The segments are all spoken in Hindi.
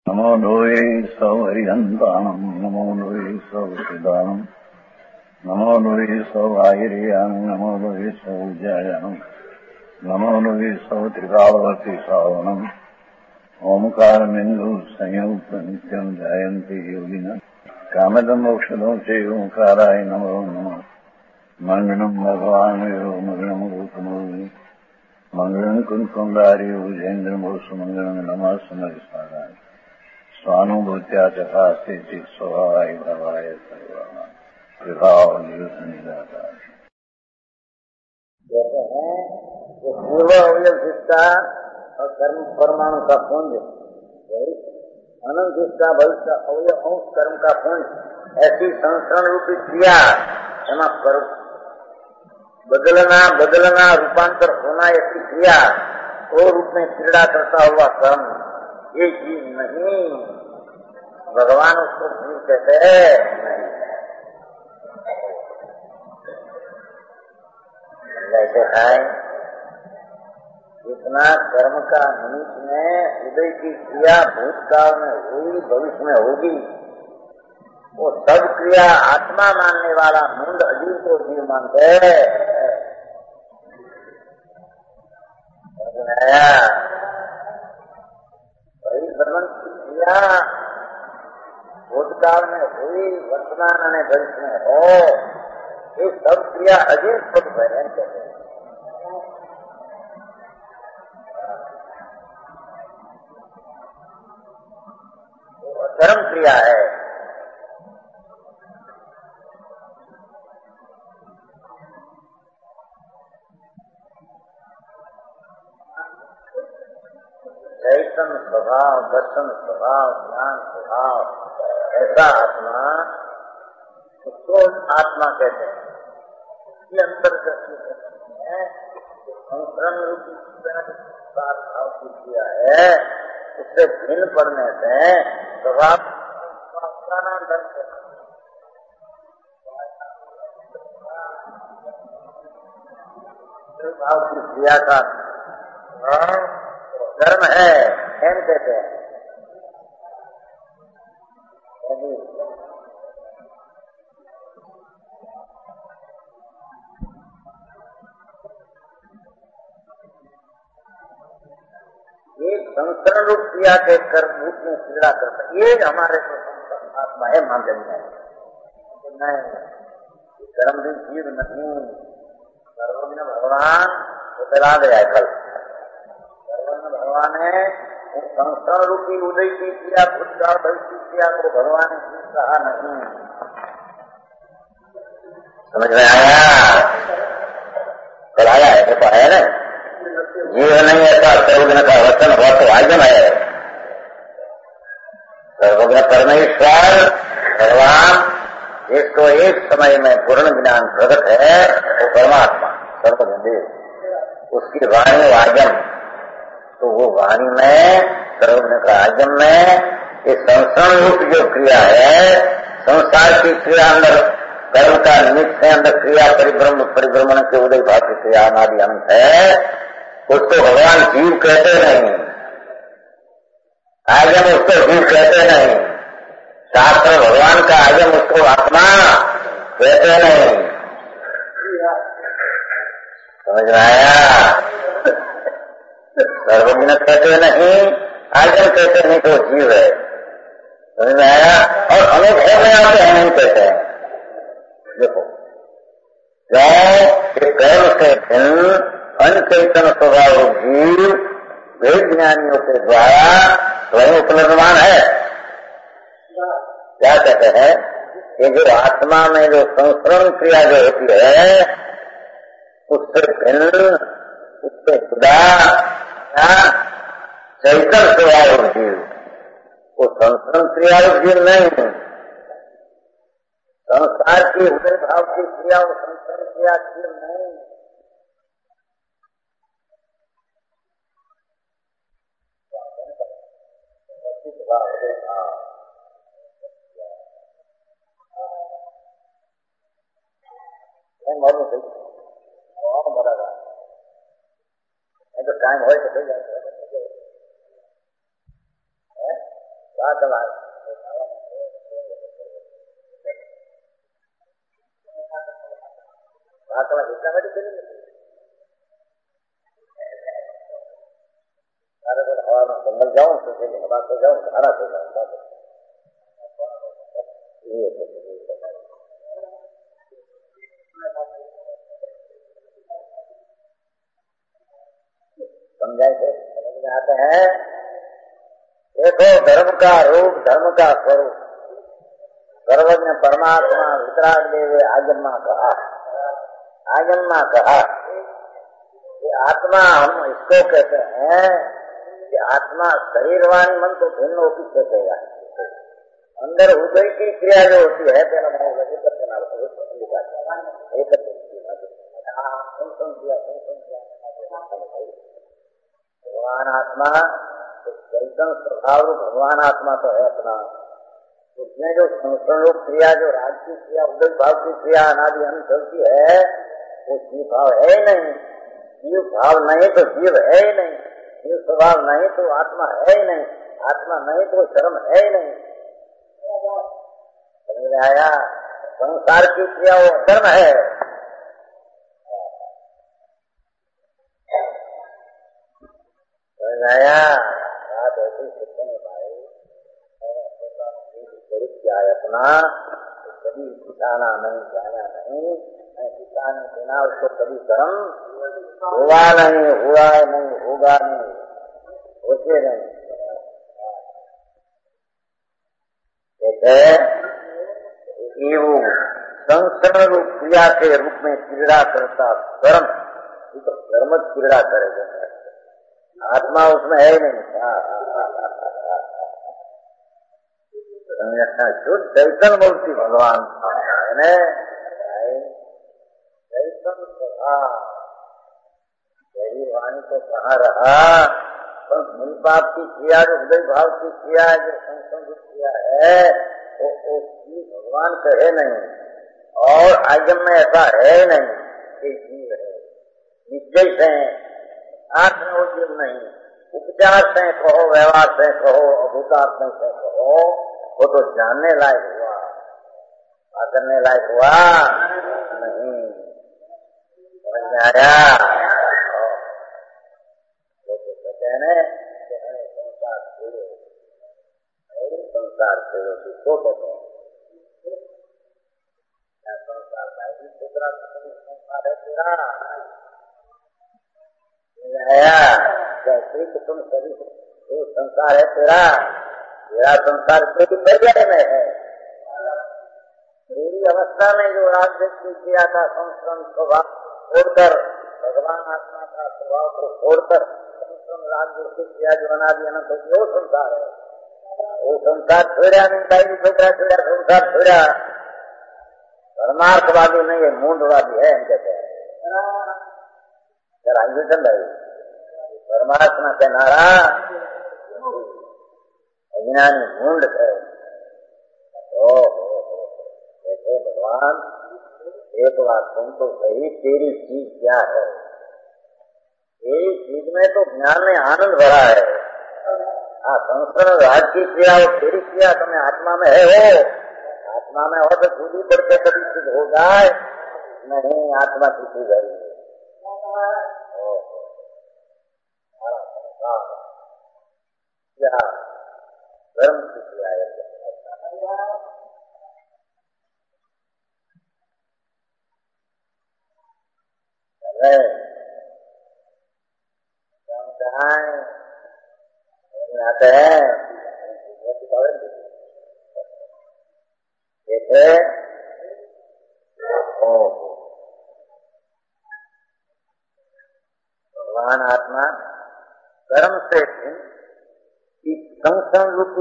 नमो लोये सौहरिहन्ताणम् नमो लोये सौहृदानम् नमो लोये सौभागिर्यानम् नमो लोये सौजायानम् नमो लोये सौत्रिकावती सावनम् ओंकारमिन्दु संयुक्त नित्यम् जायन्ति योगिनः कामदम् मोक्षदम् च ओंकाराय नमो नमः मङ्गलम् भगवान् मङ्गलम् रूपमोहि मङ्गलम् कुन्कुण्डारि उजेन्द्रमोसुमङ्गलम् नमः समरिस्मराय स्वानुभूत्या चकास्ते चित् स्वभावाय भवाय सर्वनाम विभाव निजाता। कहते हैं कि पूर्व अवयव जिसका और कर्म परमाणु का पुंज अनंत जिसका भविष्य अवयव अंश कर्म का पुंज ऐसी संस्करण रूपी क्रिया एवं कर बदलना रूपांतर होना ऐसी क्रिया वो रूप में क्रीड़ा करता हुआ कर्म ये चीज नहीं। भगवान उसको जीव कहते हैं जैसे है इतना कर्म का निमित्त में उदय की क्रिया भूतकाल में हुई भविष्य में होगी वो सब क्रिया आत्मा मानने वाला मूंड अजीव को जीव मानते हैं। वही भगवान की क्रिया भूतकाल में हुई वर्तमान में भविष्य में हो ये सब क्रिया अजीब खुद बहन कहते हैं। वो धर्म क्रिया है। चैतन्य स्वभाव दर्शन स्वभाव ज्ञान स्वभाव ऐसा आत्मा उसको आत्मा कहते हैं। ये अंतर्गत संस्करण रूपी भाव की क्रिया है उससे भिन्न पड़ने से स्वभाव का नाम दर्शन भाव की क्रिया का धर्म है एम कहते हैं। एक संस्करण रूप क्रिया के कर्म रूप में क्रीड़ा करता ये हमारे आत्मा है मान लेना है। कर्म भी जीव नहीं सर्वज्ञ भगवान वो चला गया है कल सर्वज्ञ भगवान है संस्करण रूपी उदय की क्रिया भूतकाल भविष्य की क्रिया को भगवान ने जीव कहा नहीं। समझ में आया? कल आया है तो है ना जीव नहीं ऐसा सर्वज्ञ का वचन हुआ तो आजम है। सर्वज्ञ परमेश्वर भगवान जिसको एक समय में पूर्ण ज्ञान प्रकट है वो परमात्मा सर्वज्ञ देव उसकी वाणी आजम तो वो वाणी में सर्वज्ञ का आजम में ये संस्करण रूप जो क्रिया है संसार की क्रिया अंदर कर्म का निमित्त है अंदर क्रिया परिभ्रमण के उदय भाव की क्रिया अनादि अनंत है उसको भगवान जीव कहते नहीं। आजम उसको जीव कहते नहीं। शास्त्र भगवान का आजम उसको आत्मा कहते नहीं। समझ में आया? सर्वज्ञ कहते नहीं आजम कहते नहीं तो जीव है। समझ में आया? और अनुभव में आते हैं नहीं कहते हैं। देखो जो कर्म से भिन्न अनचैतन्य स्वभाव जीव वेद ज्ञानियों के द्वारा स्वयं उपनिर्माण है। क्या कहते हैं कि जो आत्मा में जो संस्करण क्रिया जो होती है उससे भिन्न उससे खुदा चैतन्य स्वभाव जीव वो संस्करण क्रिया जीव नहीं। संसार की हृदय भाव की क्रिया और संस्करण क्रिया जीव नहीं। तो टाइम हो तो हवा में संभल जाऊं तो हवा से जाऊं धारा से जाऊं समझाए थे, समझ में आते हैं। देखो धर्म का रूप, धर्म का स्वरूप सर्वज्ञ परमात्मा वितराग देव आजन्मा कहा, आजन्मा कहा कि आत्मा, हम इसको कहते हैं कि आत्मा शरीरवाणी मन तो भिन्न होती सोचेगा। अंदर हृदय की क्रिया जो होती है तेना भगवान आत्मा चैतन्य स्वभाव रूप भगवान आत्मा तो है अपना। उसमें जो संस्करण रूप क्रिया, जो राग की क्रिया, उदय भाव की क्रिया अनादि अनंत चलती है, वो जीव भाव है ही नहीं। जीव भाव नहीं तो जीव है ही नहीं, जीव स्वभाव नहीं तो आत्मा है ही नहीं, आत्मा नहीं तो शर्म है ही नहीं। समझ में आया? संसार की क्रिया वो धर्म है। समझ में आया? बात ऐसी शिक्षण भाई स्वरूप क्या है अपना, कभी ठिकाना नहीं, जाना नहीं, ठिकाने बिना उसको कभी कर्म हुआ नहीं, हुआ नहीं, होगा नहीं, होते नहीं। ये वो संस्करण रूप क्रिया के रूप में क्रीड़ा करता कर्म, ये तो कर्म क्रीड़ा करेगा, आत्मा उसमें है ही नहीं। शुद्ध चैतन्य मूर्ति भगवान है, चैतन्य स्वभाव वाणी तो कहाँ रहा, पर मन पाप की क्रिया, जो हृदय भाव की क्रिया है, जो संस्कृत क्रिया है, वो भगवान कहे नहीं। और आगम में ऐसा है नहीं कि जीव है, निश्चय से आत्म जीव नहीं, उपचार से कहो, व्यवहार से कहो, अभूतार्थ से कहो, वो तो जानने लायक हुआ, करने लायक हुआ नहीं। समझ में आया? वो तो कहते हैं न संसार छोड़ो, संसार छोड़ो, किसको कहते हैं? संसार का ही दूसरा संसार है तेरा। आया कैसे कि तुम सभी तो संसार है तेरा, तेरा संसार तेरी पर्याय में है। मेरी अवस्था में जो राज्य की क्रिया का संस्करण स्वभाव छोड़कर, भगवान आत्मा का स्वभाव को छोड़कर संस्करण राज्य की क्रिया जो अनादि अनंत वो संसार है, वो संसार छोड़ा नहीं, भाई छोड़ा छोड़ा संसार छोड़ा। परमार्थवादी नहीं है, मूंढवादी है, हम कहते हैं। भाई परमात्मा के नारा अज्ञानी मूंढ है। देखो भगवान, एक बात तुम तो सही, तेरी चीज क्या है? तेरी चीज में तो ज्ञान में आनंद भरा है। हाँ, संस्करण राज की क्रिया और तेरी क्रिया तुम्हें आत्मा में है, हो आत्मा में हो तो दूरी बढ़ते कभी सिद्ध हो जाए नहीं, आत्मा की चीज है। क्या धर्म की क्रिया है? आते हैं जैसे भगवान आत्मा कर्म से संस्करण रूपी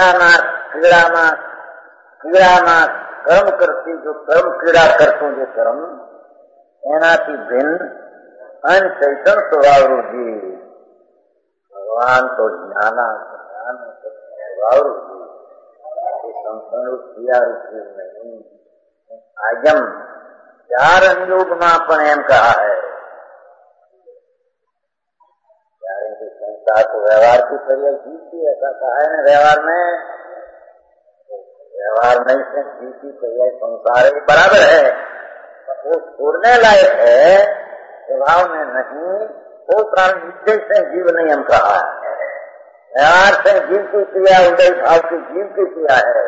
क्रीड़ा कर्म करती, जो कर्म क्रीड़ा करते जो कर्म एनाથી भिन्न अन चैतन्य स्वभाव रूपी भगवान तो ज्ञान स्वभाव रूपी संस्करण रूप क्रिया रूपी नहीं। आगम चार अनुयोग में पण एम कहा है, तो व्यवहार की परिया जीव की, ऐसा कहा है ना व्यवहार में। व्यवहार नहीं से जीव की परिया संसार बराबर है, वो छोड़ने लायक है, स्वभाव में नहीं। वो कारण निश्चय से जीव नहीं हम कहा है। व्यवहार से जीव की क्रिया उदय भाव की जीव की क्रिया है।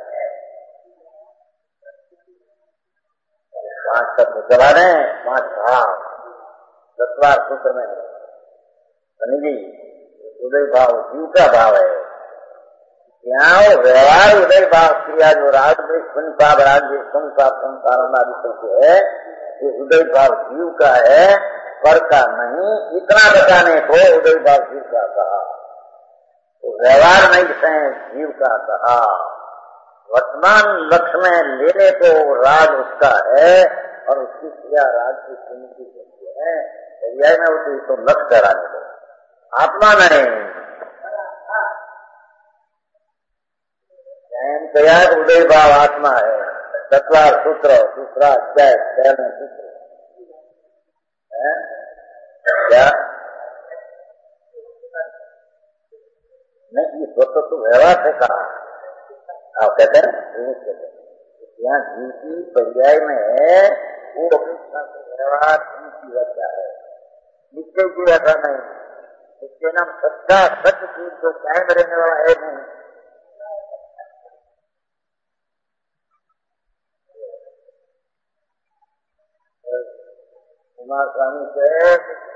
5 तत्व चला रहे, 5 भाव तत्वार सूत्र में समझी। उदय भाव जीव का भाव है। यहाँ वो व्यवहार उदय भाव क्रिया जो राग में सुन पाप राज्य सुन पाप संसार आदि है, ये उदय भाव जीव का है, पर का नहीं। इतना बताने को उदय भाव जीव का कहा, तो व्यवहार नहीं से जीव का कहा। वर्तमान लक्ष्य में लेने को राग उसका है और उसकी क्रिया राग की सुनिश्चित होती है। पर्याय में होती तो लक्ष्य कराने को, आत्मा नहीं। तैयार उदय भाव आत्मा है। तत्वार सूत्र दूसरा अध्याय 13वें सूत्र है क्या? नहीं, ये स्वतः तो व्यवहार से कहा। आप कहते हैं यहाँ जीव की पर्याय में है, वो अपेक्षा से व्यवहार की रक्षा है, निश्चय की ऐसा नहीं। निश्चय नाम सच्चा सत्य चीज जो कायम रहने वाला है नहीं। कुमार स्वामी से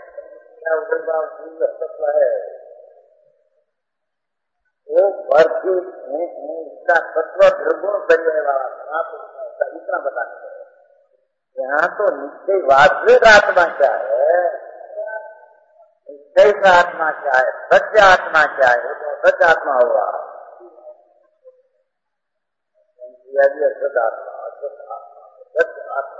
तत्व है, वो भरती इसका तत्व निर्गुण पर्याय वाला इतना बताने को। यहाँ तो निश्चय वास्तविक आत्मा क्या है, निश्चय का आत्मा क्या है, सत्य आत्मा क्या है, तो सत्य आत्मा हुआ। सत्य आत्मा, सत्य आत्मा, सत्य आत्मा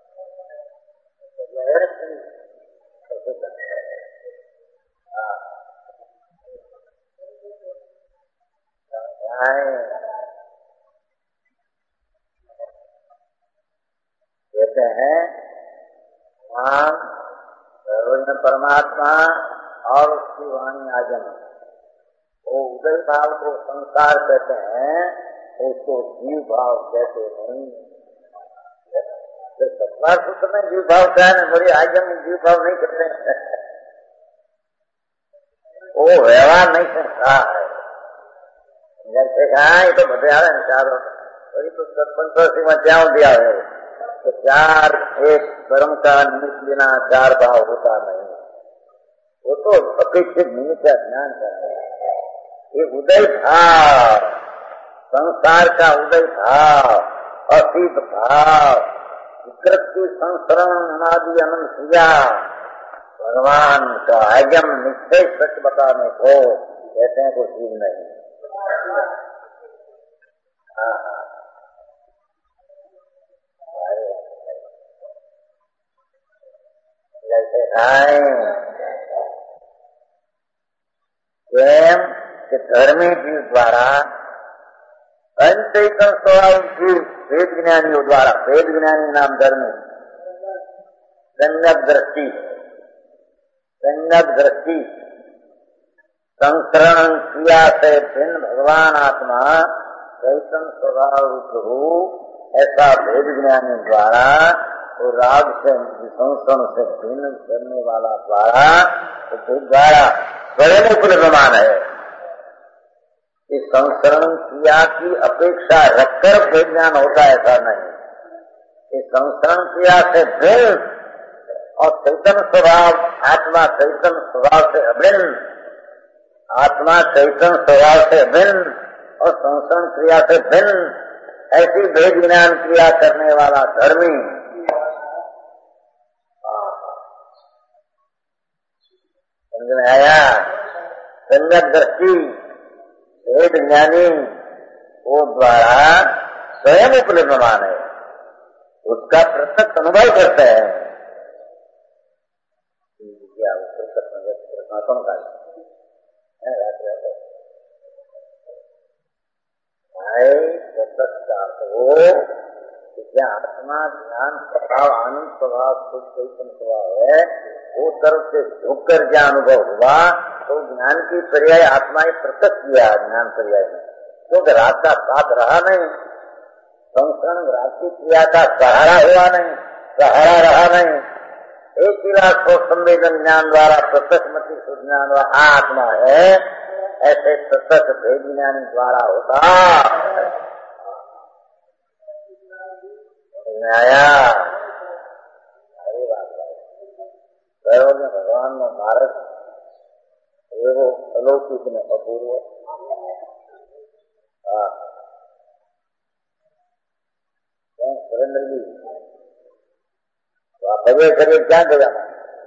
कहते हैं परमात्मा और उसकी वाणी आजम, वो उदय भाव को संसार कहते हैं, उसको जीव भाव कहते नहीं। सत्वार सूत्र में जीव भाव क्या है, बड़ी आजम जीव भाव नहीं करते हैं। वो व्यवहार नहीं सकता है। जैसे कहा ये तो बता रहे चारों, वही तो 57 में क्या दिया है, तो 4 एक कर्म का निमित्त बिना 4 भाव होता नहीं। वो तो अपेक्षित निमित्त का ज्ञान है। ये उदय भाव, संसार का उदय भाव, असित भाव, विकृति संसरण अनादि अनंत क्रिया, भगवान का आगम निश्चय सच बताने को कहते हैं, कोई चीज नहीं। स्वयं के धर्मी जीव द्वारा अनचेतन स्वभाव जीव वेद ज्ञानियों द्वारा, वेद ज्ञानी नाम धर्मी, सम्यक दृष्टि, सम्यक दृष्टि संकरण क्रिया से भिन्न भगवान आत्मा चैतन्य स्वभाव रूप, ऐसा वेद ज्ञानी द्वारा और राग से संस्करण से भिन्न करने वाला द्वारा स्वयं उपलब्धमान है। इस संस्करण क्रिया की अपेक्षा रखकर वेद ज्ञान होता है, ऐसा नहीं। इस संस्करण क्रिया से भिन्न और चैतन्य स्वभाव, आत्मा चैतन्य स्वभाव से अभिन्न, आत्मा चैतन्य स्वभाव से भिन्न और संस्करण क्रिया से भिन्न, ऐसी वेद ज्ञान क्रिया करने वाला धर्मी समझ में आया। सम्यक दृष्टि वेद ज्ञानी वो द्वारा स्वयं उपलब्धमान है, उसका प्रत्यक्ष अनुभव करते हैं। आत्मा ज्ञान स्वभाव आनंद स्वभाव सुख चैतन्य स्वभाव है, वो तरफ से झुक कर क्या अनुभव हुआ, तो ज्ञान की पर्याय आत्मा ही प्रकट किया ज्ञान पर्याय में, क्योंकि राग का साथ रहा नहीं, संस्करण राग की क्रिया का सहारा हुआ नहीं, सहारा रहा नहीं। एक गिलास को संवेदन ज्ञान द्वारा प्रत्यक्ष मति ज्ञान द्वारा आत्मा है, ऐसे प्रत्यक्ष भेद ज्ञान द्वारा होता आया। प्रयोग में भगवान में भारत वो अलौकिक में अपूर्व सुरेंद्र जी भव्य शरीर क्या बजाना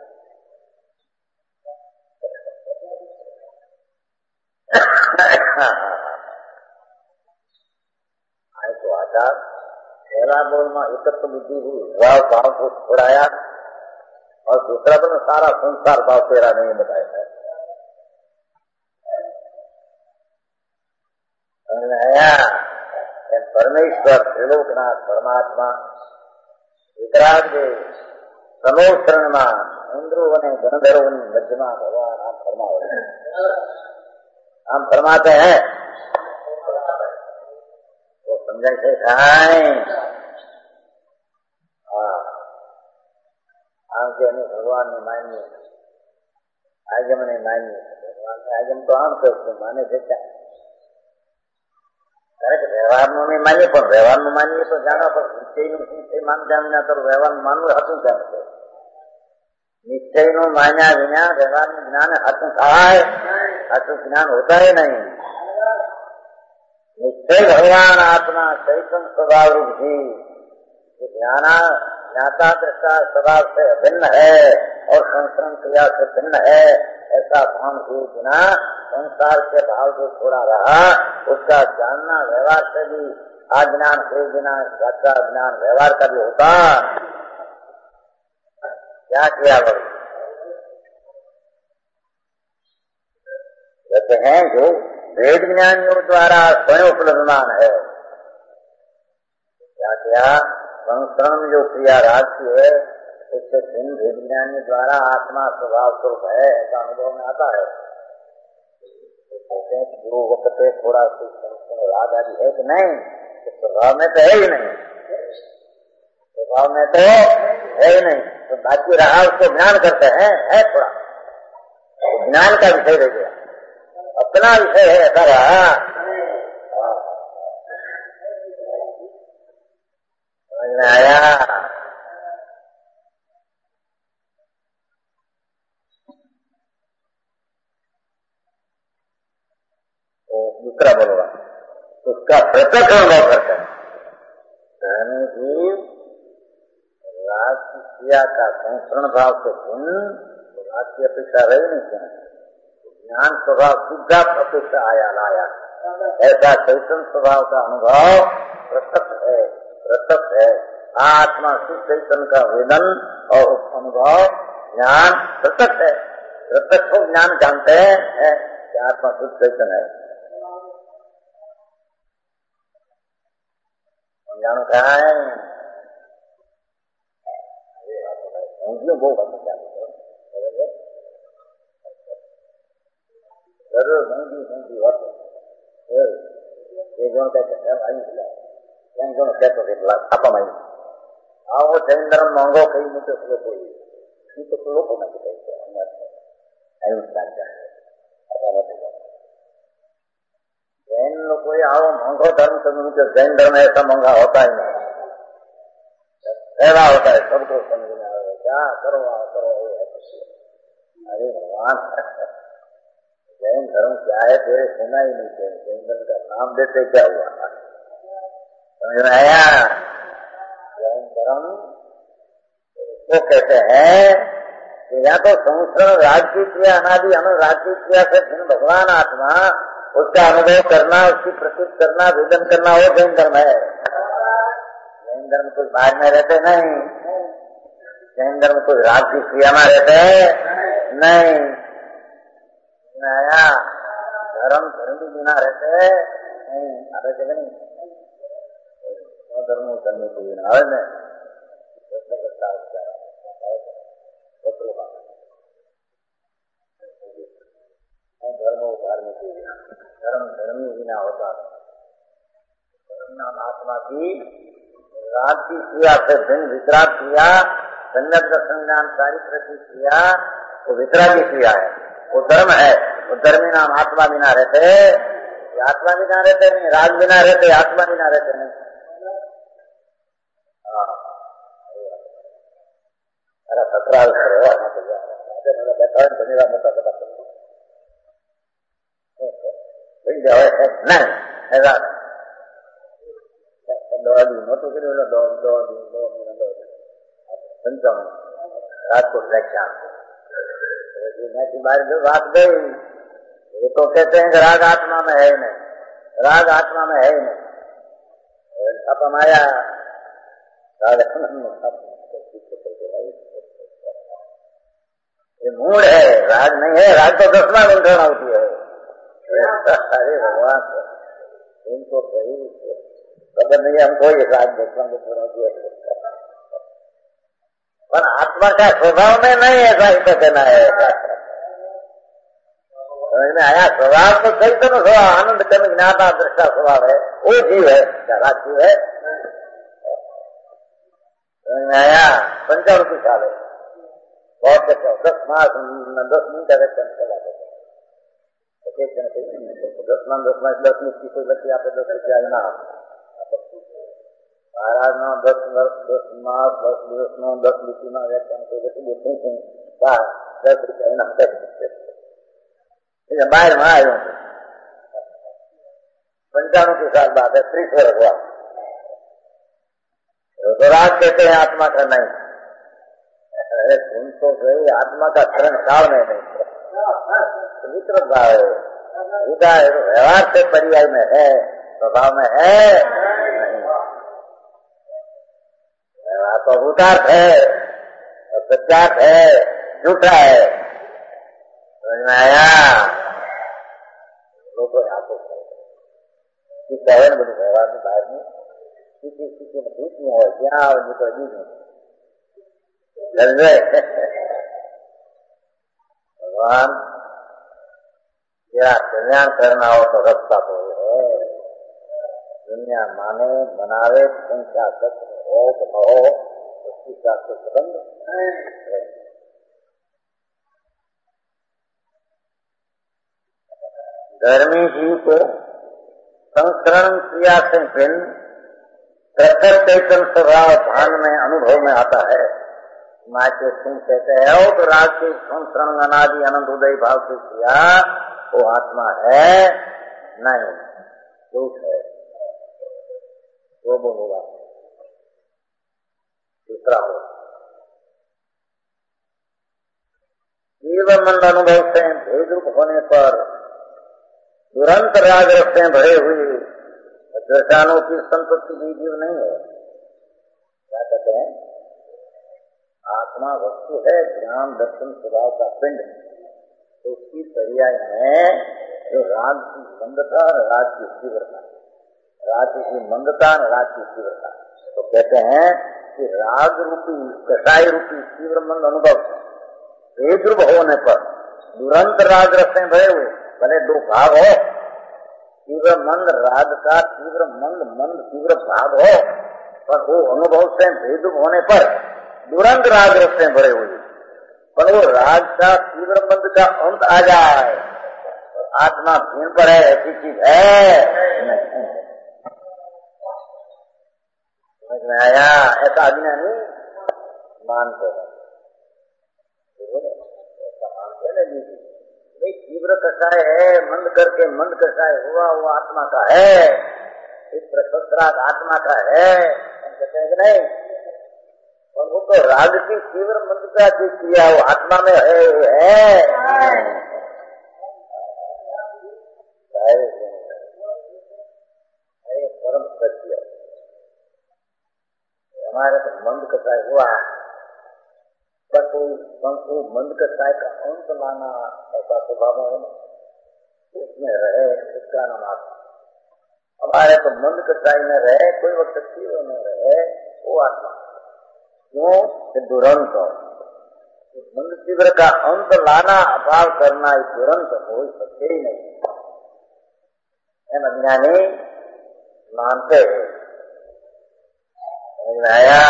आए तो आचार पहला बोल में एकत्र बुद्धि हुई, भाव को छोड़ाया, और दूसरा तो सारा संसार भाव तेरा नहीं बताया है। परमेश्वर त्रिलोकनाथ परमात्मा वितराग सनोत्तरण में इंद्रो बने गणधरो मध्यमा भगवान हम फरमाते हैं तो समझे से आगे नहीं भगवान ने मानिए, आगे मैंने मानिए भगवान ने आगे तो आम करते माने देता व्यवहार में मानिए, पर व्यवहार में मानिए तो जाना पर निश्चय मान जाना तो व्यवहार में मानव हाथों जानते निश्चय नो मान्या विना व्यवहार में ज्ञान हाथों कहा है, हाथों ज्ञान होता ही नहीं। निश्चय भगवान आत्मा चैतन्य स्वभाव रूप जी ज्ञाना ज्ञाता दृष्टा स्वभाव से भिन्न है और संस्करण क्रिया से भिन्न है, ऐसा भान हुए बिना संसार के भाव जो छोड़ा रहा उसका जानना व्यवहार से भी अज्ञान हुए बिना सच्चा ज्ञान व्यवहार का भी होता। क्या किया भाई कहते हैं जो वेद ज्ञानियों द्वारा स्वयं उपलब्धमान है, क्या किया संस्करण जो क्रिया राशि है उससे भिन्न भेद ज्ञानी द्वारा आत्मा स्वभाव स्वरूप है ऐसा अनुभव में आता है। कहते हैं गुरु वक्त पे थोड़ा राग आदि है कि नहीं, तो स्वभाव में तो है ही नहीं, स्वभाव में तो है ही नहीं, तो बाकी रहा उसको ज्ञान करते हैं है थोड़ा तो ज्ञान का विषय रह गया, अपना विषय है ऐसा रहा। समझ में आया? दूसरा बोलवा उसका प्रत्यक्ष अनुभव करते हैं जीव राग की क्रिया का संस्करण भाव से भिन्न राग की अपेक्षा रही नहीं क्या, ज्ञान स्वभाव सीधा अपेक्षा आया लाया, ऐसा चैतन्य स्वभाव का अनुभव प्रत्यक्ष है। आत्मा शुद्ध चैतन्य का वेदन और अनुभव ज्ञान प्रत्यक्ष है, प्रत्यक्ष को ज्ञान जानते हैं कि आत्मा शुद्ध चैतन्य है। जानो कहा है वो जरूर apa main आओ जैन धर्म मांगो कहीं मुझे कोई तो लोग होना चाहिए जैन लोग कोई आओ मांगो धर्म तो मुझे जैन धर्म ऐसा मांगा होता ही नहीं, ऐसा होता है सबको समझ में आएगा क्या करो अरे भगवान जैन धर्म क्या है तेरे सुना ही नहीं, जैन धर्म का नाम देते क्या हुआ समझ में आया? जैन धर्म तो कहते हैं कि या तो संस्करण राज्य क्रिया अनादि अनंत राज्य क्रिया से भिन्न भगवान आत्मा उसका अनुभव करना उसकी प्रतीक करना वेदन करना वो जैन धर्म है। जैन धर्म कुछ बाहर में रहते नहीं, जैन धर्म कुछ राग की क्रिया में रहते नहीं, नया धर्म धर्मी बिना रहते नहीं रहते नहीं धर्म करने के बिना धर्म धर्मी बिना होता है। नाम आत्मा की राग की क्रिया से भिन्न वितराग क्रिया, सम्यक दर्शन ज्ञान चारित्र की क्रिया, वो वितरागी क्रिया है, वो धर्म है। वो धर्मी नाम आत्मा बिना रहते, आत्मा बिना रहते नहीं, राग बिना रहते, आत्मा बिना रहते नहीं। अरे तकरार करो बैठा धन्यवाद मोटा पता जाओ नहीं ऐसा मोटो करो दो राजकोट व्याख्यान की बात जो बात गई, ये तो कहते हैं कि राग आत्मा में है ही नहीं, राग आत्मा में है ही नहीं। अब हमारा ये मूड है, राग नहीं है। राग तो 10वां गुंठन होती है। अरे भगवान इनको सही खबर नहीं, हमको ये राग 10वां गुंठन होती है। पर आत्मा का स्वभाव में नहीं ऐसा ही तो कहना है। समझ में आया? स्वभाव तो चैतन्य स्वभाव, आनंद कर्म ज्ञाता दृष्टा स्वभाव है, वो जीव है, राग जीव है। समझ में आया? 55 साल है, बहुत अच्छा 10 मास 10 मिनट का चला जाता है। 10 मास 10 मिनट की कोई बच्ची आप 10 रुपया ना महाराज ना 10 वर्ष 10 मास 10 दिवस 10 लिखी ना व्याख्यान कोई बच्ची बोलते हैं 10 रुपया ना बाहर में आए 95 साल बाद है, 30 वर्ष हुआ। तो राग कहते हैं आत्मा का नहीं। अरे सुन तो गई, आत्मा का शरण काल में नहीं, विकृत भाव है, व्यवहार से पर्याय में है, स्वभाव में है नहीं। व्यवहार तो भूतार्थ है, सत्यार्थ है, झूठा है। समझ में आया? लोग यहाँ तो कहे न बोले व्यवहार में बाहर में किसी में भूत में हो क्या निकल नहीं भगवान तेरा कल्याण करना हो तो रास्ता तो है। दुनिया माने बनावे संख्या सत्य हो तो न हो, उसकी साथ संबंध है। धर्मी जीव को संस्करण क्रिया से भिन्न प्रखर चैतन्य स्वभाव भान में अनुभव में आता है। माचे तुम कहते हो तो राग के संस्करण अनादि अनंत उदय भाव से किया वो आत्मा है नहीं, झूठ है। वो होगा दूसरा हो जीवन मंद अनुभव से भेद रूप होने पर तुरंत राग रखते भरे हुए दर्शानों की संपत्ति भी जीव नहीं है। क्या कहते हैं? आत्मा वस्तु है, ज्ञान दर्शन स्वभाव का पिंड, तो उसकी पर्याय में जो राग की मंदता और राग की तीव्रता, राग की मंदता और राग की तीव्रता, तो कहते हैं कि राग रूपी कषाय रूपी तीव्र मंद अनुभव भेद रूप होने पर तुरंत राग रखते भरे हुए, भले दो भाग हो, तीव्र मंद राग का तीव्र मंद मंद तीव्र भाग हो, पर वो अनुभव से भेद होने पर तुरंत राग रखते भरे हुए, पर वो राग का तीव्र मंद का अंत आ जाए, आत्मा भीन पर है, ऐसी चीज है नहीं। समझ में आया? ऐसा अज्ञान नहीं मानते हैं, ऐसा मानते हैं नहीं। तीव्र कषाय है, मंद करके मंद कषाय हुआ वो आत्मा का है, इस प्रशस्त्राग आत्मा का है, कहते हैं कि नहीं? और वो तो राग की तीव्र मंदता की क्रिया वो आत्मा में है, वो है परम सत्य। हमारे तो मंद कषाय हुआ, पर कोई मंद कषाय का अंत लाना ऐसा स्वभाव है, उसमें रहे, उसका नाम आत्मा। हमारे तो मंद कषाय में रहे, कोई वक्त तीव्र में रहे, वो आत्मा। क्यों? दुरंत मंद तीव्र का अंत लाना, अभाव करना, दुरंत हो सकते ही नहीं। अज्ञानी मानते हैं। आया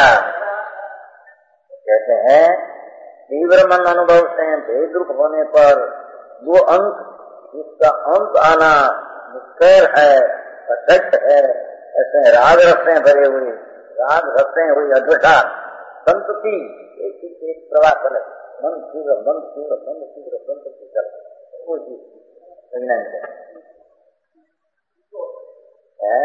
कहते हैं तीव्र मन अनुभव से भेद रूप होने पर वो अंत जिसका अंत आना निश्चय है, सत्य है, ऐसे राग रसें भरे हुए, राग रसें हुई अद्वैता संतति एक प्रवाह चले, मन तीव्र मन तीव्र मन तीव्र संतति चले, वो चीज है।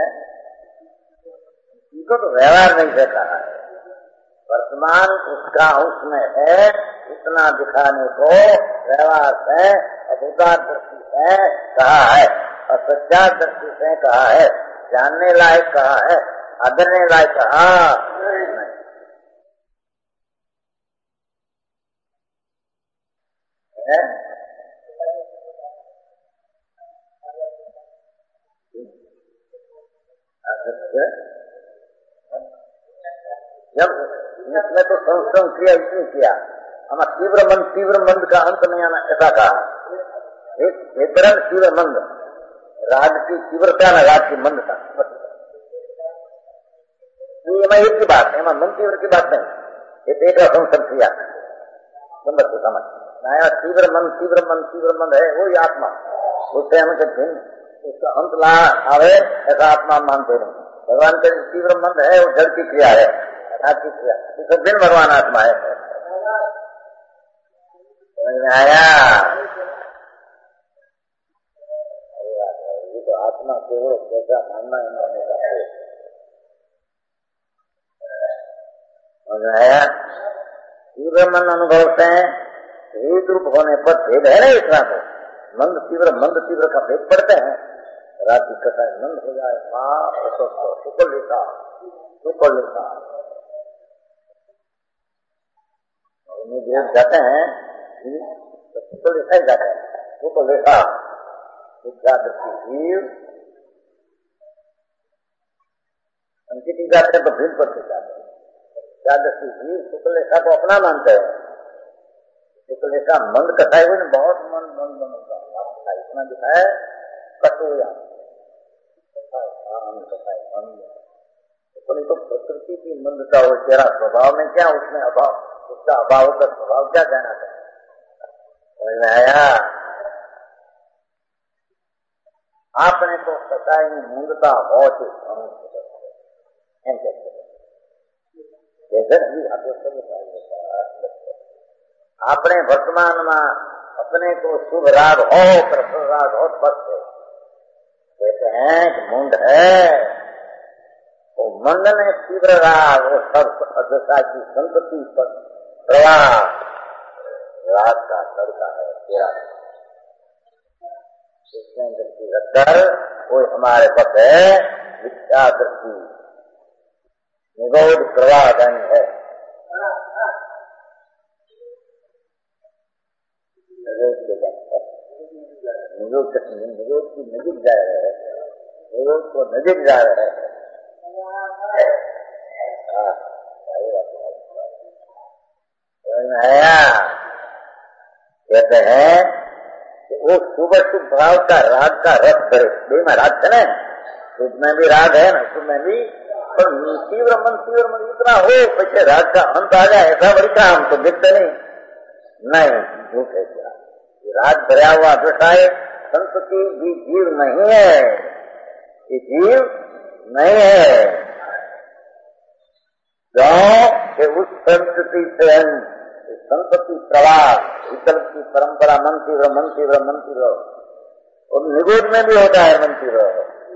इसको तो व्यवहार नहीं से कहा है, वर्तमान उसका उसमें है इतना दिखाने को व्यवहार से अभूतार दृष्टि से कहा है और सच्चा दृष्टि से कहा है, जानने लायक कहा है, आदरने लायक कहा नहीं। जब इसमें तो संस्करण क्रिया इतनी किया, हमारा तीव्र मंद का अंत नहीं आना ऐसा कहा। एक तरह तीव्र मंद, राग की तीव्रता न राग की मंदता, ये एक की बात है, मन तीव्र की बात नहीं, ये एक संस्करण क्रिया नंबर को समझ नया तीव्र मन है वो आत्मा, उससे हम कहते हैं उसका अंत ला आवे ऐसा आत्मा मानते नहीं। भगवान का तीव्र मन है वो जड़ की क्रिया है, राग की क्रिया, इसका दिन भगवान आत्मा है। आया ये तो आत्मा केवल कैसा मानना है मानने का है। तीव्र मन अनुभव से भेद रूप होने पर भेद है ना, इतना तो मंद तीव्र का भेद पड़ते हैं। रात की कथा मंद हो जाए माँ सुख लेता भेद जाते हैं सुख लेता ही जाते हैं, सुख लेता विद्या दृष्टि जीव अंकित जाते हैं तो भेद पर जाते हैं। दृष्टि जीव सुख लेखा को अपना मानते हैं, सुख लेखा मंद कथा हुई ना, बहुत मंद इतना दिखाए कटो तो प्रकृति की मंदता हो, तेरा स्वभाव में क्या, उसमें अभाव, उसका अभाव का स्वभाव क्या कहना चाहिए। आया आपने तो सच्चाई में मंदता बहुत अपने वर्तमान में अपने को शुभ राग हो प्रसन्न राग हो स्पष्ट कहते हैं कि मुंड है वो मंद में तीव्र राग वो सब अदशा की संतति पर प्रवाह राग का लड़का है तेरा, इसमें दृष्टि रखकर कोई हमारे पथ है विद्या दृष्टि निगोद प्रवाह धन है। निरोध की नजीक जा रहे हैं, निरोध को नजीक जा रहे हैं। कहते हैं कि वो शुभ भाव का राग का रस धरे, दो में राग है ना, शुभ में भी राग है ना, शुभ में भी, पर तीव्र मन इतना हो पीछे राग का अंत आ जाए ऐसा बड़ी काम तो दिखते नहीं झूठ है क्या, राग भरा हुआ दशाए संतति भी जीव नहीं है, ये जीव नहीं है, क्यों कि उस संतति से संतति प्रवाह विकल्प की परंपरा मन तीव्र और निगोद में भी होता है मन तीव्र,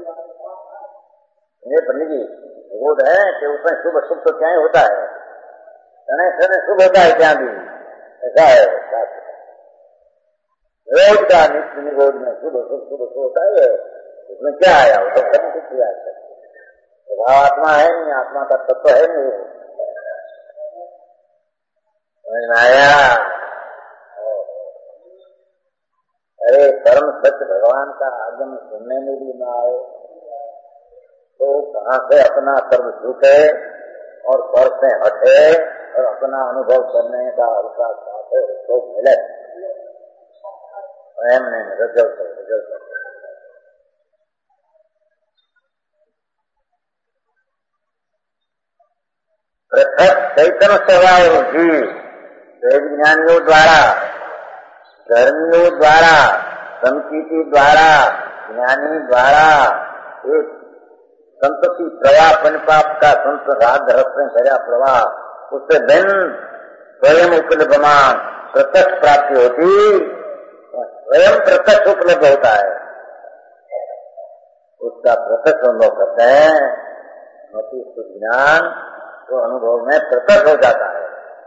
ये निजी निगोद है कि उसमें शुभ तो क्या होता है, क्षण शुभ होता है क्या भी ऐसा है, रोज का नित्य निरोध में शुभ होता है, उसमें क्या आया, वो तो कभी कुछ किया स्वभाव आत्मा है नहीं, आत्मा का तत्व है नहीं, आया। अरे परम सत्य भगवान का आगम सुनने में भी न आए तो कहाँ से अपना सर्व छूटे और स्वर से हटे और अपना अनुभव करने का अवसर साथ उसको मिले, स्वयं ने रजल कर चैतन्य स्वभाव जीव वेद ज्ञानियों द्वारा, धर्मियों द्वारा, संकीर्ति द्वारा, ज्ञानी द्वारा एक संतति प्रवाह पनिपाप का संत राग रस में भरा प्रवाह, उससे भिन्न स्वयं उपलब्धमान प्रत्यक्ष प्राप्ति होती, स्वयं प्रत्यक्ष उपलब्ध होता है, उसका प्रत्यक्ष अनुभव करते हैं। मति ज्ञान तो अनुभव में प्रत्यक्ष हो जाता है।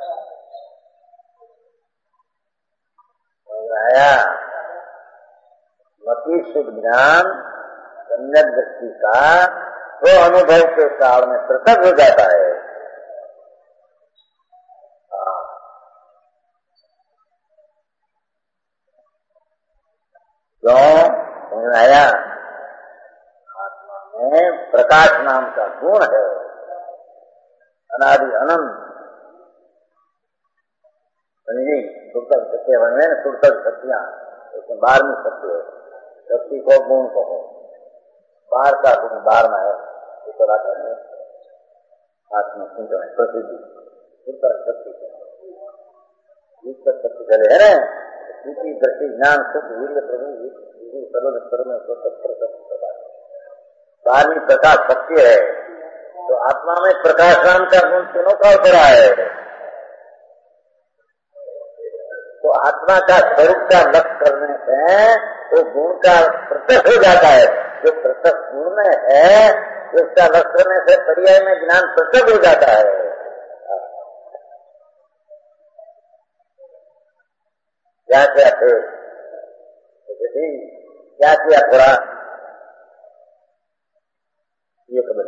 आया मति शुद्ध ज्ञान सम्यक व्यक्ति का वो अनुभव के काल में प्रत्यक्ष हो जाता है। क्यों आया? आत्मा में प्रकाश नाम का गुण है, अनादि अनंत। समझी? सुरतक सत्य बनवे न, सुरतक सत्या उसमें 12वीं सत्य है। शक्ति को गुण कहो, 12 का गुण 12 है, आत्मा चिंतन प्रसिद्धि सुरतक शक्ति शक्ति चले है न, इसी दृष्टि ज्ञान शुद्ध वीर्य प्रभु सर्व स्तर में 12वीं प्रकाश सत्य है। तो आत्मा में प्रकाश नाम का गुण तीनों का उतरा है। तो आत्मा का स्वरूप का लक्ष्य करने से वो गुण का प्रत्यक्ष हो जाता है। जो प्रत्यक्ष गुण में है उसका लक्ष्य करने से पर्याय में ज्ञान प्रत्यक्ष हो जाता है। क्या क्या थे? क्या किया थोड़ा ये खबर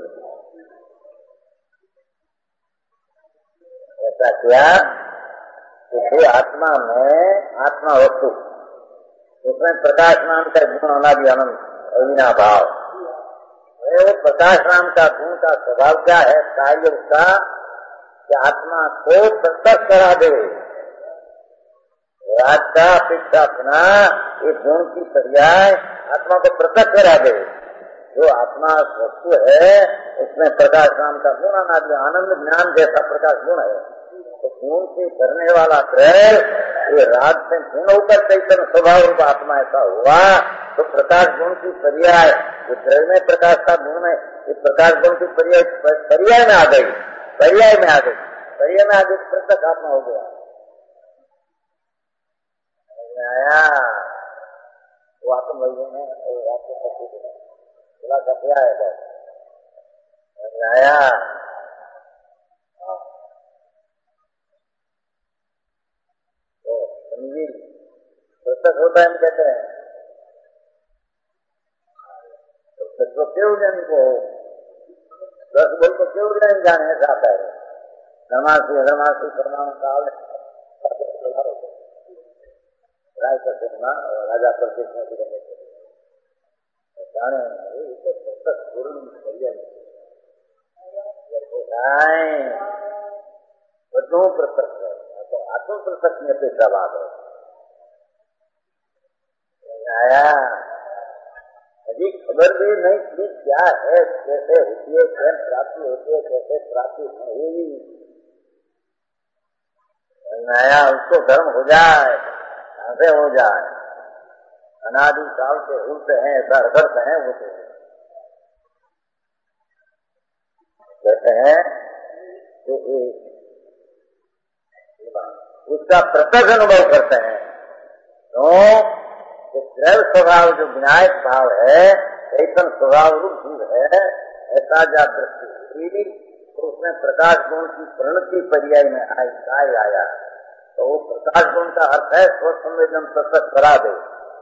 ऐसा किया कि आत्मा में आत्मा वस्तु उसमें प्रकाश नाम का गुण होना भी अनंत अविना भाव। वो प्रकाश नाम का गुण का स्वभाव क्या है? कार्य उसका कि आत्मा को प्रत्यक्ष करा दे। राज का अपेक्षा अपना एक गुण की पर्याय आत्मा को प्रत्यक्ष करा दे। जो आत्मा वस्तु है उसमें प्रकाश नाम का गुण आनंद ज्ञान जैसा प्रकाश गुण है। तो गुण से करने वाला त्रय ये राज से गुण होकर चैतन्य स्वभाव रूप आत्मा ऐसा हुआ तो प्रकाश गुण की पर्याय जो त्रय में प्रकाश का गुण में ये प्रकाश गुण की पर्याय में आ गई, पर्याय में आ गई प्रत्यक्ष आत्मा हो गया। आया वो आत्म वैज्ञानिक में आपको थोड़ा सा क्या है आया समझी प्रत्यक्ष होता है। हम कहते हैं तो क्यों जन को 10 बोल को क्यों जन जाने ऐसा आता है। धर्मासी प्रमाण काल राय करते राजा प्रतिष्ठा जाने બધું પ્રત્યક્ષ है। तो आत्म प्रत्यक्ष में पैसा बात है। आया अभी खबर भी नहीं थी क्या है, कैसे होती है, कैसे प्राप्ति होती है, कैसे प्राप्ति नहीं हुई। आया उसको धर्म हो जाए, से हो जाए, अनादि काल के रूप हैं, ऐसा अर्थ है। वो तो कहते हैं कि उसका प्रत्यक्ष अनुभव करते हैं। तो द्रव्य स्वभाव जो विनायक भाव है, चैतन्य स्वभाव रूप जीव है, ऐसा जा दृष्टि हुई तो उसमें प्रकाश गुण की परिणति पर्याय में आया। तो वो प्रकाश गुण का अर्थ है स्व संवेदन प्रत्यक्ष करा दे।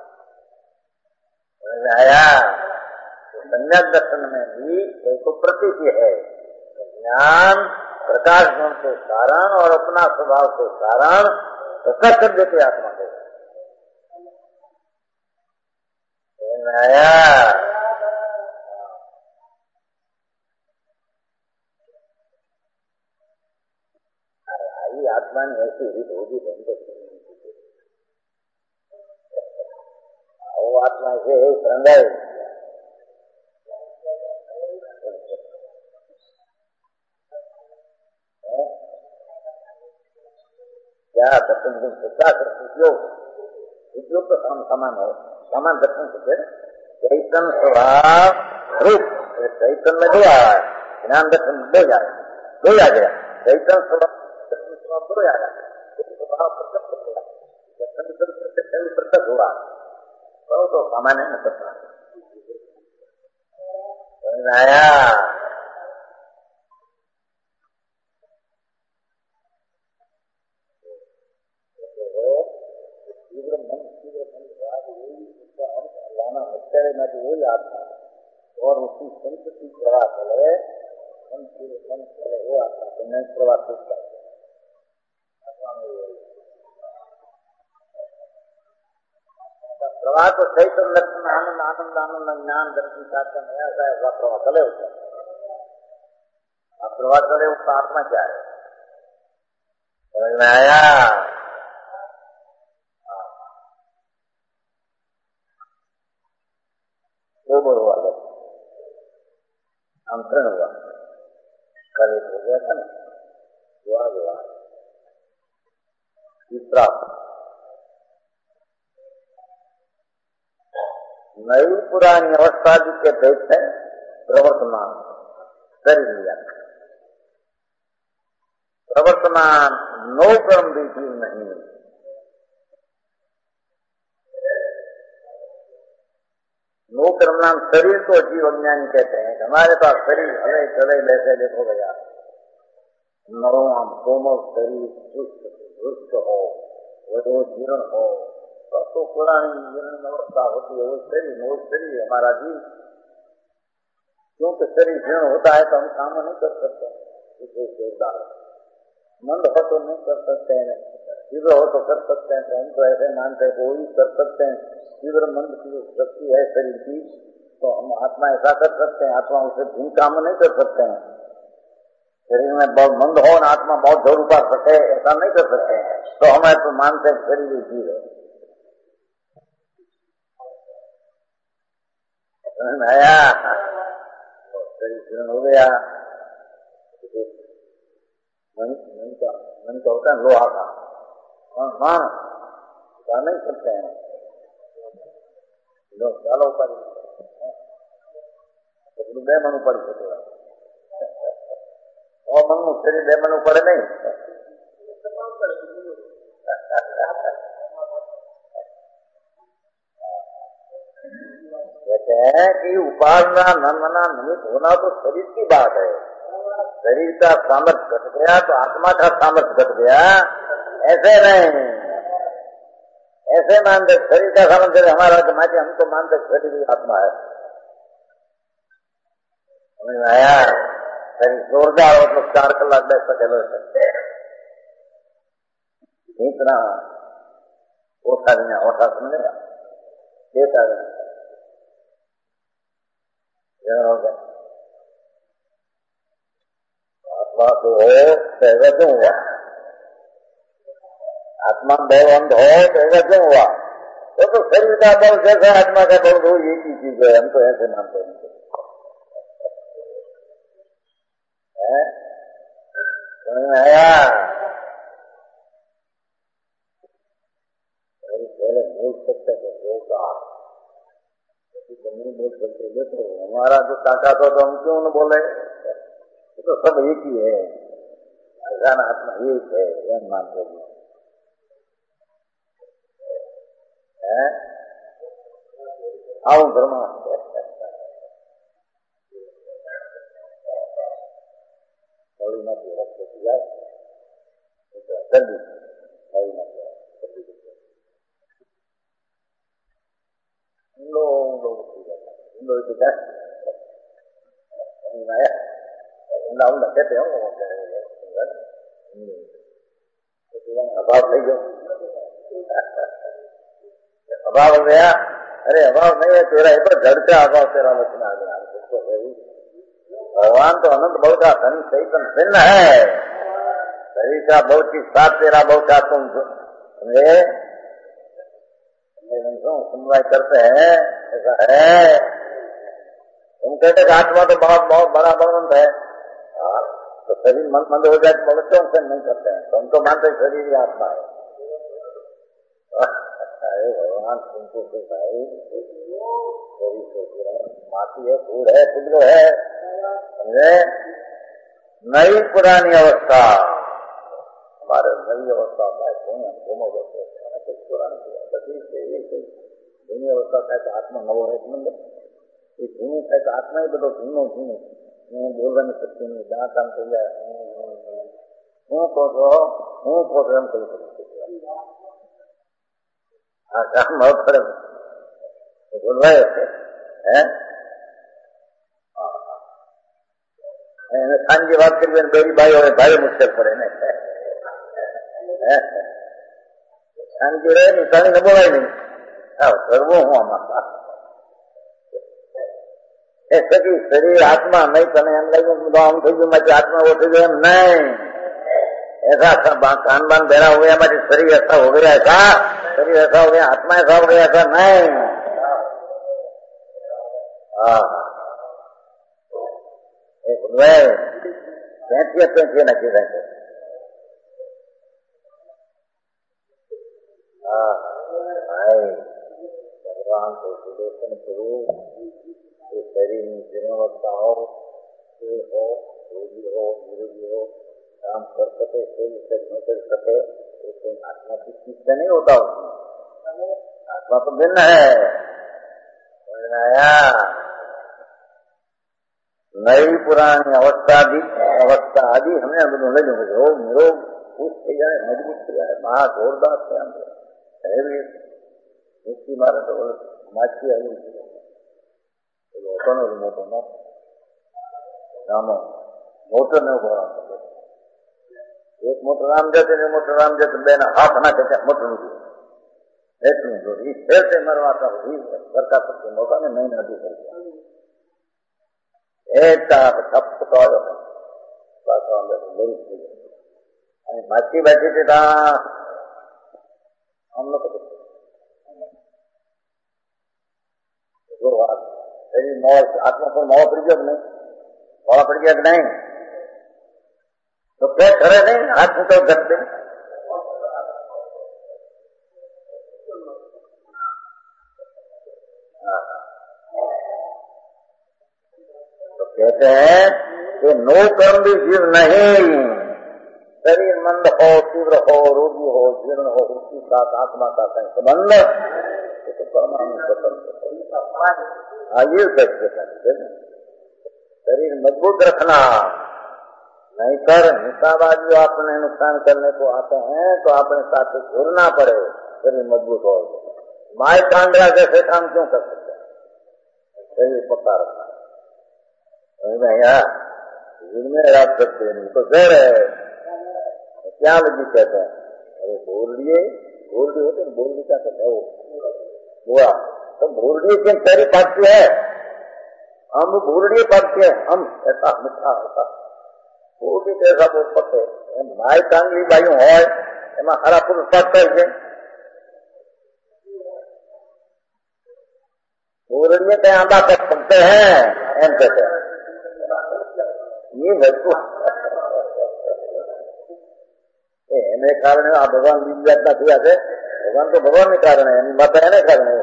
आया सम्यक दर्शन में भी एक प्रतीति है। ज्ञान प्रकाश गुण के कारण और अपना स्वभाव के कारण प्रकट कर देते आत्मा को। आया आत्मा ने ऐसी हित होगी वो आत्मा से संदेह क्या दर्शन उद्योग तो समान हो, समान दर्शन से चैतन स्वभाव रूप, चैतन में 2 आया, ज्ञान दर्शन 2 आ गया, चैतन स्वभाव दर्शन स्वभाव 2 आ गया, स्वभाव प्रकट हो गया, दर्शन प्रकट हुआ तो सामान्य न करता आया। वही आत्मा और उसकी संस्कृति प्रवाह चले, वो आत्मा तो नहीं प्रवाह सूचता प्रवाह तो चैतन्य दर्शन आनंद आनंद आनंद ज्ञान दर्शन शास्त्र में ऐसा है, वह प्रवाह चले होता है। प्रवाह चले उसका आत्मा क्या है, समझ में आया? हुआ अंतरण हुआ, कल एक हो गया था ना, हुआ तीसरा नई पुरानी अवस्था जिसके भेद है प्रवर्तमान शरीर लिया, प्रवर्तमान नो कर्म भी जीव नहीं, नो कर्म नाम शरीर को जीव अज्ञानी कहते हैं। हमारे पास शरीर चले चले वैसे देखो भैया, नरम कोमल शरीर दुष्ट हो, वो जीर्ण हो, तो पुरानी जीर्ण अवस्था होती है, वो शरीर हमारा जीव। क्योंकि शरीर जीर्ण होता है तो हम काम नहीं कर सकते, मंद हो तो नहीं कर सकते हैं, तीव्र हो तो कर सकते हैं, तो हम तो ऐसे मानते हैं वो ही कर सकते हैं। तीव्र मंद की शक्ति है शरीर की, तो हम आत्मा ऐसा कर सकते हैं, आत्मा उसे भिन्न काम नहीं कर सकते हैं। शरीर में बहुत मंद हो और आत्मा बहुत जोर पा सके, ऐसा नहीं कर सकते हैं, तो हम ऐसा मानते हैं शरीर एक जीव है। आया शरीर हो गया, मन का होता है लोहा का, हाँ नहीं सकते हैं लोग, ચાલો ઉપાડી બે મન ઉપાડી શકે, મનનું શરીર 2 મન પડે નહીં। कहते हैं कि उपासना न मना निमित्त होना तो शरीर की बात है, शरीर का सामर्थ्य घट गया तो आत्मा का सामर्थ्य घट गया, ऐसे नहीं। ऐसे मानते शरीर का सामर्थ्य हमारा माचे, हम तो मानते शरीर ही आत्मा है। समझ में आया? शरीर जोरदार हो तो 4 કલાક बैठ सकेलो इतना ओठा बिना ओठा समझेगा, देता हो गया आत्मा तो हो तो क्यों हुआ, आत्मा बल अंध हो तो ऐसा क्यों हुआ? तो शरीर का बल जैसा आत्मा का बल हो, एक ही चीज है, हम तो ऐसे मानते हैं। समझ में आया? पहले बोल सकते थे होगा, नहीं बोल सकते, देखो हमारा जो ताकत हो तो हम क्यों न बोले, तो सब एक ही है, ऐसा ना आत्मा एक है, यह मानते हैं। આવું ધર્મ અભાવ થઈ ગયો, अभाव हो गया। अरे अभाव नहीं है तेरा, ये तो जड़ का अभाव तेरा लक्षण आ गया। भगवान तो अनंत बल का धन चैतन्य भिन्न है, शरीर का बल की साथ तेरा बल का तुम समझे, समझाई करते हैं, ऐसा है। तुम कहते कि आत्मा तो बहुत बहुत बड़ा बलवंत है, तो शरीर मंद हो जाए तो बल क्यों से नहीं करते हैं, तो हम तो मानते शरीर ही आत्मा है। भगवान तुमको तो भाई माटी है, धूल है, पुद्र है, समझे? नई पुरानी अवस्था हमारे नई अवस्था होता है, दोनों अवस्था पुरानी अवस्था થાય આત્મા નવો રહે છે એ જૂનું થાય તો આત્મા એ બધો જૂનો બોલવાની શક્તિ નહીં, દાંત આમ થઈ જાય, હું કહો છો એમ કહી શકું આ કામ પડે બોલવાય હે સાંજે વાત કરી બેરી ભાઈ હોય ભારે મુશ્કેલ પડે ને સાંજે રહે ને સાંજે ન બોલાય નહીં કરવું હું આમાં એ સકી શરીર आत्मा नहीं तने एम लगे आम थी गयु मैं आत्मा वो थी गई एम नहीं, ऐसा कान बान बहरा हो गया मेरे शरीर ऐसा हो गया, ऐसा शरीर ऐसा हो गया, आत्मा ऐसा हो गया, ऐसा नहीं। पैंती नक्की रहेंगे भगवान को सुदर्शन करो, शरीर में जीर्णावस्था हो, रोगी हो, निरोगी हो, काम कर सके, शरीर से न कर सके, लेकिन आत्मा की चीज से नहीं होता उसमें, आत्मा तो भिन्न है। समझ में आया? नई पुरानी अवस्था आदि हमने બધું લઈ લીધું, રોગ નિરોગ ખુશ થઈ જાય, મજબૂત થઈ જાય, મહા જોરદાર છે, મુક્તિ મારે તો માછી આવી લોકોનો મોટો નાનો મોટો ને ઉભો રાખો, એક મોટો રામ જતે ને મોટો રામ જતે બે ના હાથ નાખે મોટું નથી એટલું જો એ ખેલતે મરવાતા કરતા પછી મોટા ને નહીં નથી કરતા એકતા છપતો પાછો અંદર બરી થઈ જાય અને માછી બેઠી છે ત્યાં અમને તો आत्मा पर मोह पड़ गया कि नहीं, मोह पड़ गया कि नहीं, तो क्या करे नहीं, हाथ में तो कर दे। तो कहते हैं कि नो कर्म भी जीव नहीं, शरीर मंद हो, तीव्र हो, रोगी हो, जीर्ण हो, उसके साथ आत्मा का कहीं संबंध तो परमाणु स्वतंत्र ये शरीर मजबूत रखना, नहीं कर हिंसाबाजी अपने नुकसान करने को आते हैं तो अपने साथ जुड़ना पड़े, शरीर मजबूत हो। माय कांडरा जैसे काम क्यों कर सकते हैं, शरीर पक्का रखना जिनमें रात सकते नहीं तो जहर है, क्या लगी कहते हैं, अरे बोल लिए होते बोल ली क्या कहते हैं वो तो भूरड़ी के तेरी पाती है, हम भूरड़ी पाती है, हम ऐसा मीठा होता भूरड़ी ऐसा बहुत पकते माय कांगली बायू हो एमा हरा पुरुष पाकता है भूरड़ी के आंबा कर सकते हैं एम कहते हैं ये वस्तु એને કારણે આ ભગવાન બીજી જાતના થયા છે, ભગવાન તો ભગવાનને કારણે એની માતા એને કારણે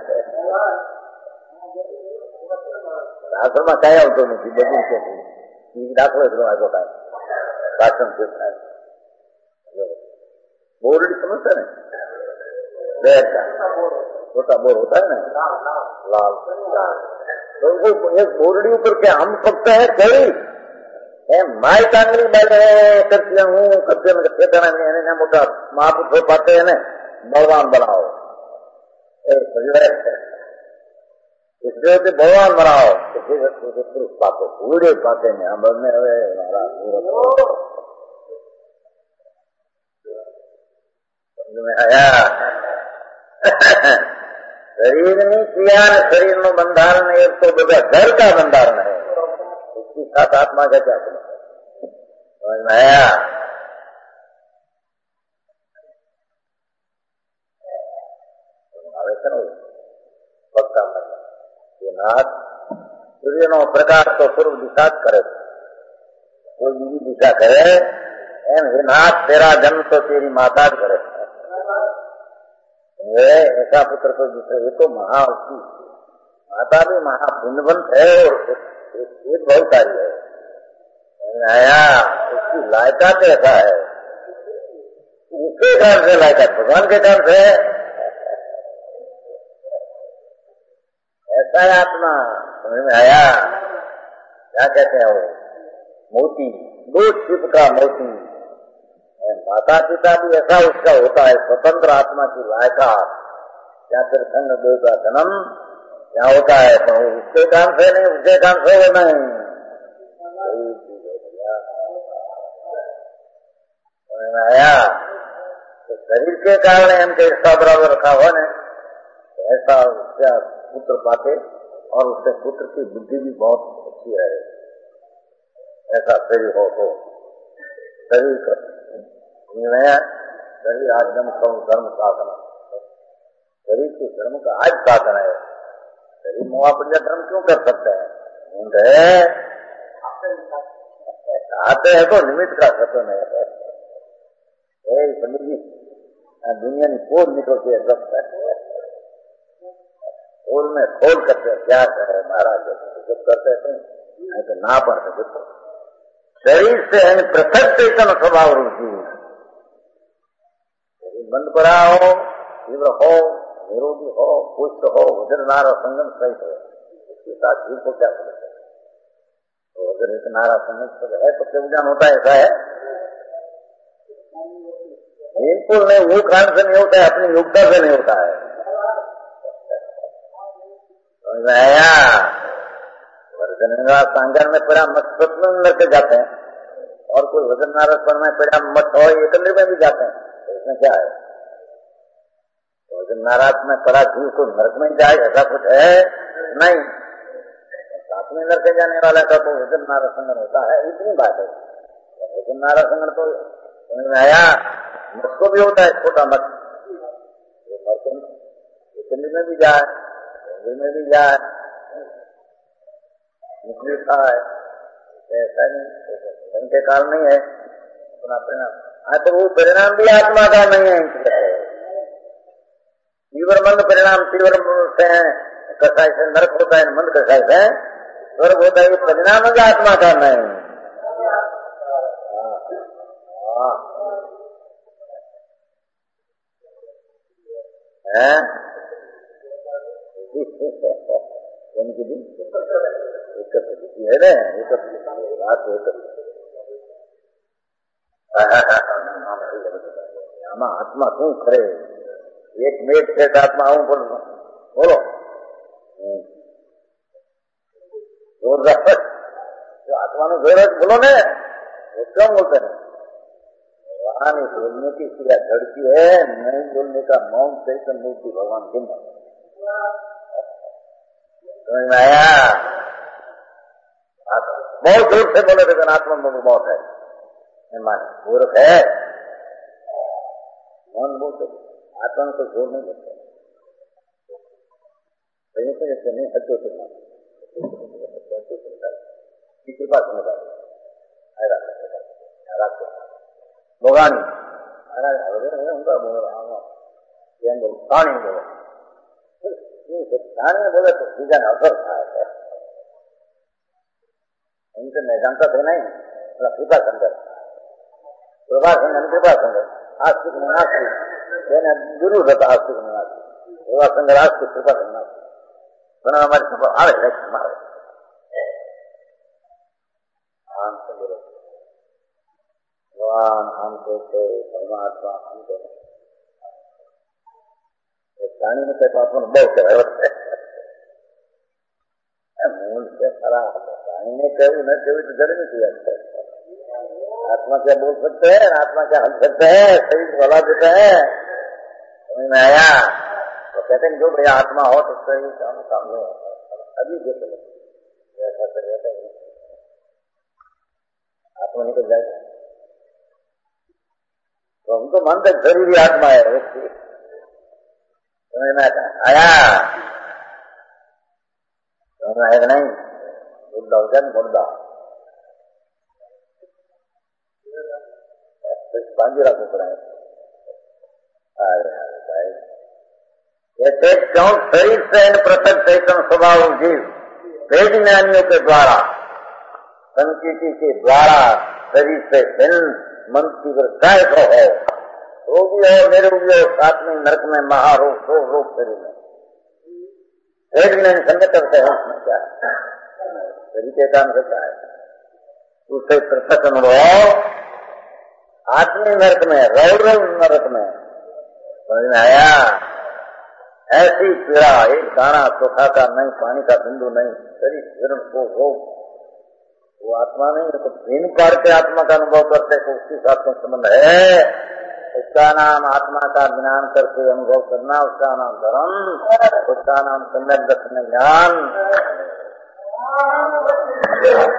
આશ્રમમાં કઈ આવતો નથી, બધું છે દાખલો એટલો આવ્યો કાંઈ ભાષણ છે बोरडी समझते ना, बैर का छोटा बोर होता है ना लाल, तो एक बोरडी ऊपर क्या हम सकते हैं कई माई कांगरी बैठे करती हूँ करते कहते मोटा महापुरुष पाते हैं बलवान बनाओ, इसलिए भगवान बनाओ तो फिर पुरुष पाते पूरे पाते हैं हम बनने हवे हमारा में आया शरीर में क्रिया शरीर નું બંધારણ એક તો બધા ઘર का બંધારણ है, उसकी साथ आत्मा का क्या समझ में आया? पक्का नाथ सूर्य नो प्रकाश तो पूर्व दिशा करे, कोई बीजी दिशा करे एम हे नाथ तेरा जन्म तो तेरी माता करे, ऐसा पुत्र को दूसरे, ये तो महा उसकी माता भी महापुण्यवंत है और एक बहुत सारी है। आया उसकी लायकात ऐसा है, उसके कारण से लायकात भगवान के कारण से ऐसा है आत्मा। समझ में आया? क्या कहते हैं वो मोती, दो छिप का मोती। माता पिता भी ऐसा उसका होता है, स्वतंत्र आत्मा की लायकात। क्या फिर खंड देव का जन्म क्या होता है, तो उसके काम से नहीं, उसके काम से वो नहीं। आया तो शरीर के कारण इनके हिस्सा बराबर रखा हुआ ने, ऐसा उसका पुत्र पाते और उसके पुत्र की बुद्धि भी बहुत अच्छी है। ऐसा शरीर हो तो शरीर शरीर आजम धर्म साधन, शरीर के धर्म का आज साधन है। शरीर मुआ पर धर्म क्यों कर सकते हैं? आते हैं तो निमित्त का सत्य है। पंडित जी दुनिया में खोल निकलती है, खोल में खोल करते हैं, क्या करे महाराज जब करते हैं नहीं तो ना पढ़ सकते। शरीर से पृथक चेतन स्वभाव रुचि, बंद पड़ा हो, तीव्र हो, निरोगी हो, पुष्ट हो, वज्र नारा संगम सहित हो, उसके साथ जीव को क्या समझते हैं? तो वज्र नारा संगम है तो क्या ज्ञान होता है? ऐसा है बिल्कुल नहीं, वो कारण से नहीं होता है, अपनी योग्यता से नहीं होता है। सांगन में पड़ा मत में जाते हैं, और कोई वजन नारद में पड़ा मत हो एकंद्र में भी जाते हैं, तो इसमें क्या है? वजन नाराज में पड़ा जीव को नरक में जाए ऐसा कुछ है नहीं। साथ में नरक जाने वाला का तो वजन नारद संगन होता है, इतनी बात है। वजन नारद संगन तो समझ में आया, मुझको भी होता है छोटा मत, एकंद्र में भी जाए, में भी जाए, मुस्लिम खाए, ऐसा नहीं के कारण नहीं है अपना परिणाम। हाँ तो वो परिणाम भी आत्मा का नहीं है। तीव्र मंद परिणाम तीव्र से है, कसाई से नरक होता है, मंद कसाई से स्वर्ग होता है, परिणाम भी आत्मा का नहीं है। आत्मा क्यों खरे एक मेट से आत्मा आऊं बोलो जोरदार जो आत्मा ने जोर बोलो ने, वो क्यों बोलते हैं? वहां नहीं बोलने की क्रिया झड़ती है, नहीं बोलने का मौन से मूर्ति भगवान की समझ में आया? बहुत जोर से बोले लेकिन आत्मा में बहुत है, मूर्ख है। मौन बोलते आत्मा में तो जोर नहीं बोलते, नहीं सत्य सुनना कृपा समझा भगवान उनका बोल रहा हूँ कहानी बोलो, कहानी बोले तो सीधा अवसर था। उनसे मैं जानता था नहीं, कृपा संगत कृपा संगत कृपा संगत आस्तिक मुनास्तिक गुरु रहता, आस्तिक मुनास्तिक कृपा संगत आस्तिक कृपा संगत बना हमारे सब आवे हमारे भगवान हमको थे परमात्मा हमको प्राणी में कहता बहुत मूल से खराब प्राणी ने कहू न कहू तो जड़ नहीं किया। आत्मा क्या बोल सकते हैं, आत्मा क्या हल सकते हैं, शरीर भला देता है। समझ में आया? तो कहते हैं जो भैया आत्मा हो तो सही काम हो अभी देख लो ऐसा कहते हैं आत्मा निकल जाएगा। तो हम तो मानते जरूरी आत्मा है, समझ में आया? समझ में आएगा नहीं? मुद्दा वजन मुद्दा पांजी रखो पड़ा है। जैसे क्यों शरीर से इन पृथक चैतन्य स्वभाव जीव वेद ज्ञानियों के द्वारा संकीर्ति के द्वारा शरीर से भिन्न मन की वृद्धाएं को है, रोगी हो निरोगी हो, साथ में नरक में महारोग शोक रोग शरीर में वेद ज्ञान संगत करते हैं। उसमें क्या है शरीर के काम से क्या है, उससे पृथक अनुभव आत्मी नरक में रौरव नरक में समझ में आया। ऐसी पीड़ा एक दाना चोखा का नहीं, पानी का बिंदु नहीं, शरीर जीर्ण को रोग, वो आत्मा नहीं तो भिन्न पार के आत्मा का अनुभव करते तो उसके साथ में संबंध है। उसका नाम आत्मा का ज्ञान करके अनुभव करना, उसका नाम धर्म, उसका नाम सम्यक दर्शन ज्ञान।